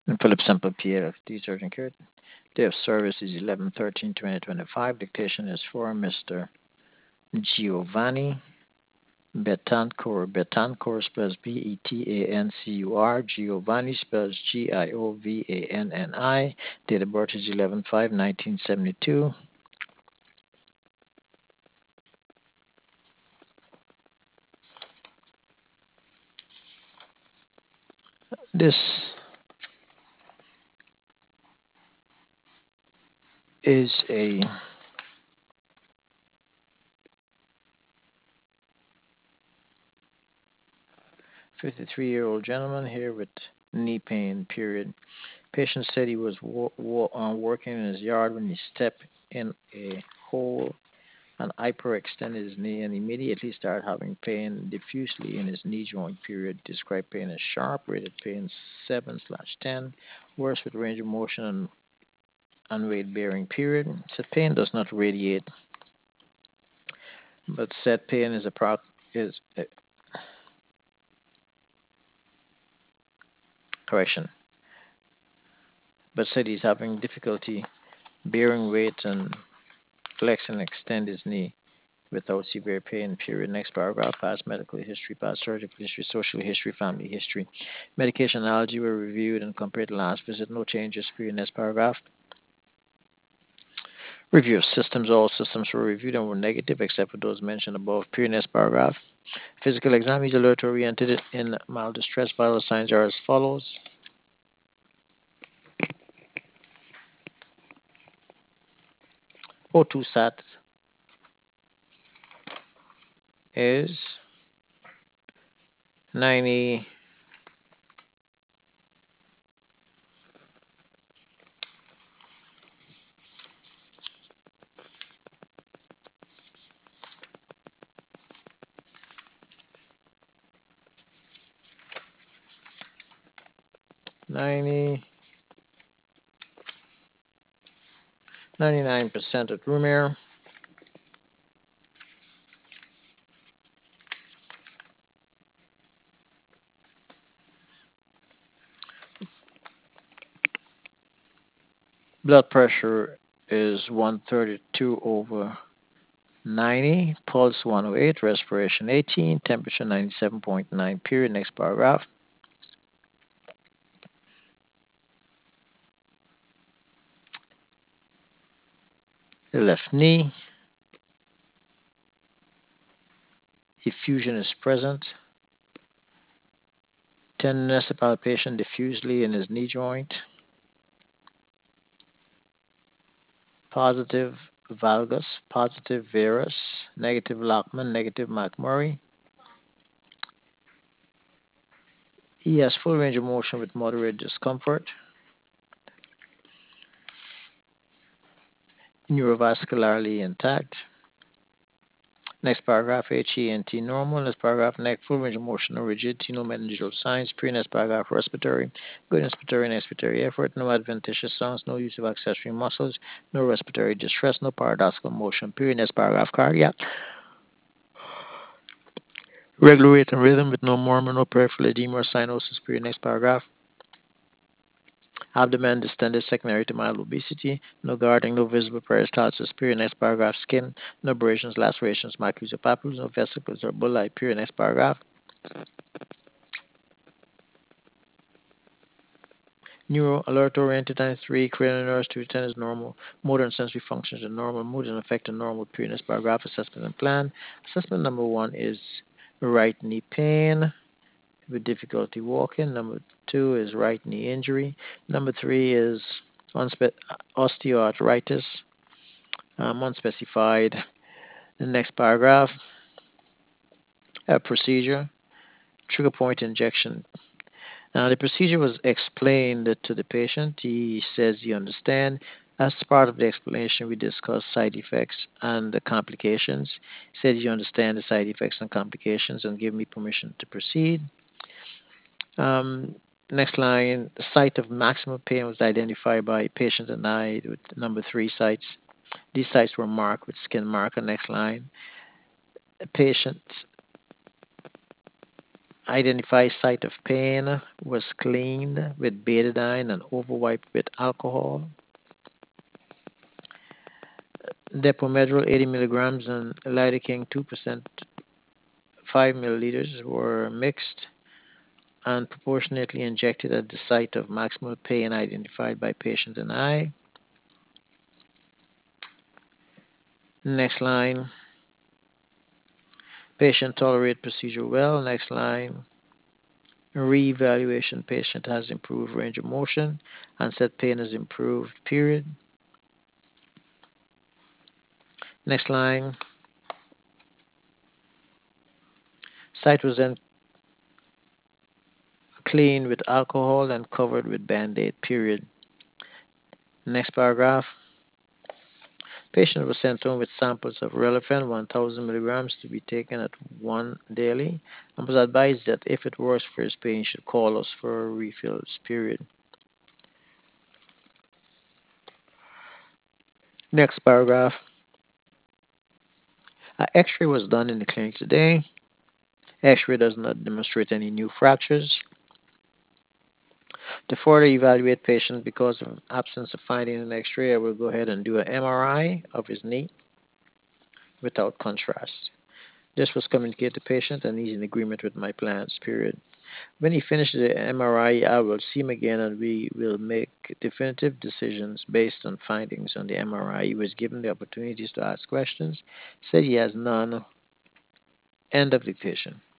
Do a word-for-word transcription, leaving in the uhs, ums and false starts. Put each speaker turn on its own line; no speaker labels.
Philip Semple PhD, Surgeon Care. Day of service is eleven thirteen twenty twenty-five. Dictation is for Mister Giovanni Betancourt. Betancourt spells B E T A N C U R. Giovanni spells G I O V A N N I. Date of birth is eleven five nineteen seventy-two. This is a fifty-three-year-old gentleman here with knee pain, period. Patient said he was wo- wo- uh, working in his yard when he stepped in a hole and hyperextended his knee and immediately started having pain diffusely in his knee joint, period. Described pain as sharp, rated pain seven slash ten, worse with range of motion and, and weight bearing, period. Said pain does not radiate, but said pain is a pro- is a correction, but said he's having difficulty bearing weight and flex and extend his knee without severe pain, period. Next paragraph, past medical history, past surgical history, social history, family history. Medication allergy were reviewed and compared to last visit. No changes, period. Next paragraph. Review of systems. All systems were reviewed and were negative except for those mentioned above, period. Next paragraph. Physical exam is alert oriented in mild distress. Vital signs are as follows. O two sat is ninety ninety ninety-nine percent at room air. Blood pressure is one thirty-two over ninety, pulse one oh eight, respiration eighteen, temperature ninety-seven point nine, period. Next paragraph. The left knee, effusion is present. Tenderness and palpation diffusely in his knee joint. Positive valgus, positive varus, negative Lockman, negative McMurray. He has full range of motion with moderate discomfort. Neurovascularly intact. Next paragraph, H E N T normal. Next paragraph, neck, full range of motion, no rigidity, no meningeal signs. Pre next paragraph, respiratory, good inspiratory and expiratory effort, no adventitious sounds, no use of accessory muscles, no respiratory distress, no paradoxical motion. Period. Next paragraph, cardiac, regular rate and rhythm with no murmur, no peripheral edema or cyanosis. Period. Next paragraph. Abdomen distended secondary to mild obesity, no guarding, no visible peristalsis. Period. Next paragraph. Skin, no abrasions, lacerations, macules or papules, no vesicles or bullae. Period. Next paragraph. Neuro alert oriented ninety-three, cranial nerves to ten is normal, motor and sensory functions are normal, mood and affect are normal. Period. Next paragraph. Assessment and plan. Assessment number one is right knee pain with difficulty walking. Number two is right knee injury. Number three is unspe- osteoarthritis, um, unspecified. The next paragraph, a procedure, trigger point injection. Now, the procedure was explained to the patient. He says he understands. As part of the explanation, we discussed side effects and the complications. He said you understand the side effects and complications and give me permission to proceed. Um, Next line, the site of maximum pain was identified by patient and I with number three sites. These sites were marked with skin marker. Next line, the patient Identify site of pain, was cleaned with betadine and overwiped with alcohol. Depomedrol eighty milligrams and lidocaine two percent five milliliters were mixed and proportionately injected at the site of maximal pain identified by patient and I. Next line, patient tolerate procedure well. Next line, re-evaluation, patient has improved range of motion and said pain has improved, period. Next line, site was then cleaned with alcohol and covered with band-aid, period. Next paragraph, patient was sent home with samples of Relafin one thousand milligrams to be taken at one daily and was advised that if it works for his pain, he should call us for refills, period. Next paragraph, an X-ray was done in the clinic today. X-ray does not demonstrate any new fractures. To further evaluate patient because of absence of finding an X-ray, I will go ahead and do an M R I of his knee without contrast. This was communicated to patient and he's in agreement with my plans, period. When he finishes the M R I, I will see him again and we will make definitive decisions based on findings on the M R I. He was given the opportunities to ask questions, said he has none. End of dictation.